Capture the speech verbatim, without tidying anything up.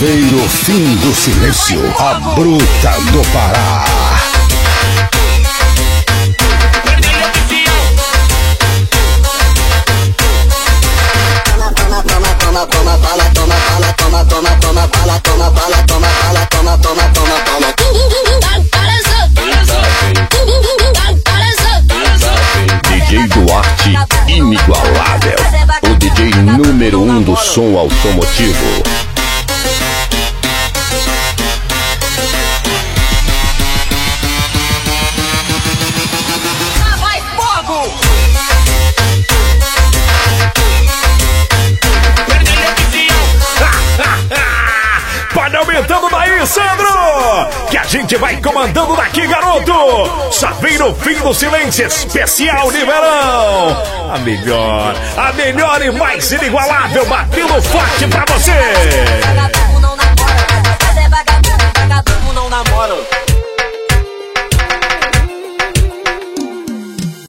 Saveiro Fim do Silêncio, a bruta do Pará. Toma, toma, bala, toma, bala, toma, toma, toma, bala, toma, bala, toma, bala, toma, toma, toma, bala. D J Duarte, inigualável. O D J número um do som automotivo. Pode aumentando daí, Sandro! Que a gente vai comandando daqui, garoto! Saveiro Fim do Silêncio, especial de verão! A melhor, a melhor e mais inigualável batendo forte pra você!